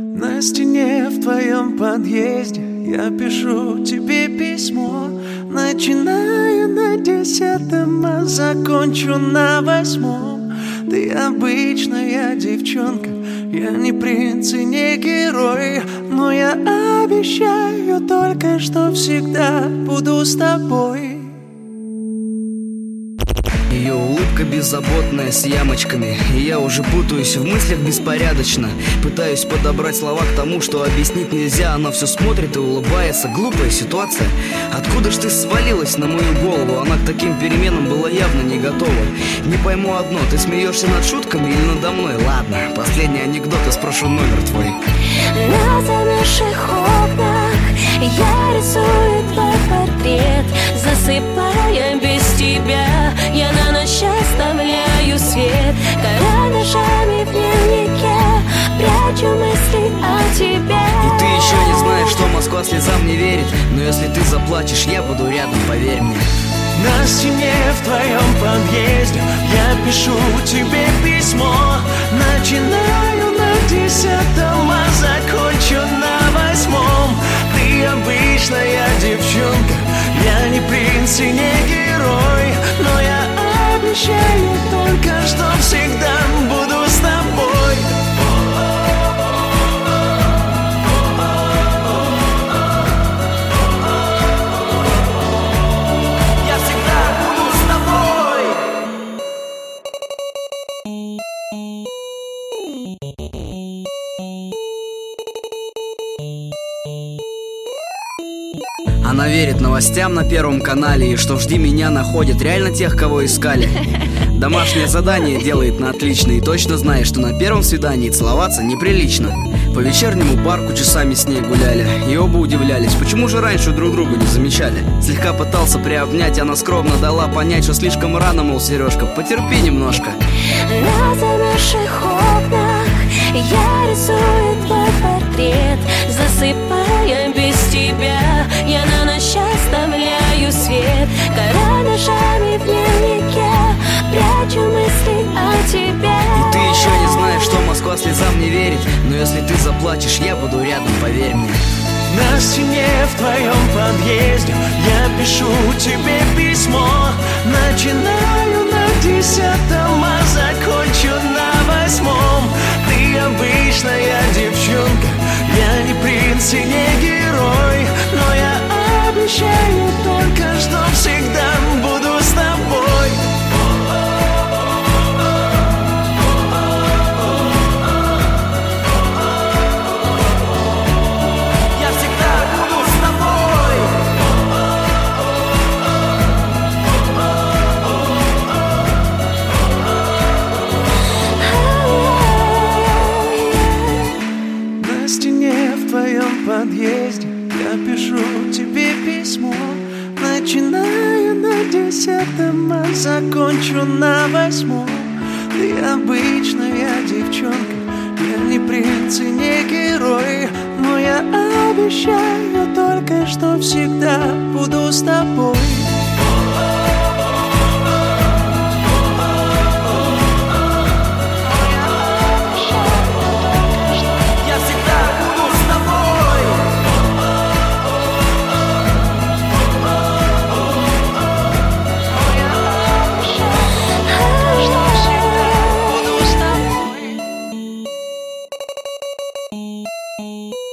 На стене в твоем подъезде я пишу тебе письмо. Начинаю на 10-м, а закончу на 8-м. Ты обычная девчонка, я не принц и не герой, но я обещаю только, что всегда буду с тобой. Ее улыбка беззаботная, с ямочками, и я уже путаюсь в мыслях беспорядочно. Пытаюсь подобрать слова к тому, что объяснить нельзя. Она все смотрит и улыбается. Глупая ситуация. Откуда ж ты свалилась на мою голову? Она к таким переменам была явно не готова. Не пойму одно, ты смеешься над шутками или надо мной? Ладно, последний анекдот и спрошу номер твой. На замерзших окнах я рисую твой портрет, засыпая без тебя. Я на ночь оставляю свет карандашами в дневнике, прячу мысли о тебе. И ты еще не знаешь, что Москва слезам не верит, но если ты заплачешь, я буду рядом, поверь мне. На стене в твоем подъезде я пишу тебе письмо. Начинаю на 10-м, а закончу на 8-м. Ты обычная девчонка, я не принц и не герой, но я обещаю только, что всегда буду с тобой. Я всегда буду с тобой. Она верит новостям на Первом канале, и что «Жди меня» находит реально тех, кого искали. Домашнее задание делает на отлично и точно знает, что на первом свидании целоваться неприлично. По вечернему парку часами с ней гуляли, и оба удивлялись, почему же раньше друг друга не замечали. Слегка пытался приобнять, она скромно дала понять, что слишком рано, мол, Сережка, потерпи немножко. На замерзших окнах я рисую твой портрет, засыпая без тебя. Я на ночь оставляю свет карандашами в дневнике, прячу мысли о тебе. И ты еще не знаешь, что Москва слезам не верит, но если ты заплачешь, я буду рядом, поверь мне. На стене в твоем подъезде я пишу тебе письмо. Начинаю на 10-м, а закончу на 8-м. Ты обычная девчонка, я не принц и не герой, но я обещаю только, что всегда буду с тобой. В твоем подъезде я пишу тебе письмо. Начинаю на 10-м, а закончу на 8-м. Ты обычная девчонка, я не принц и не герой, но я обещаю только, что всегда буду с тобой. Thank you.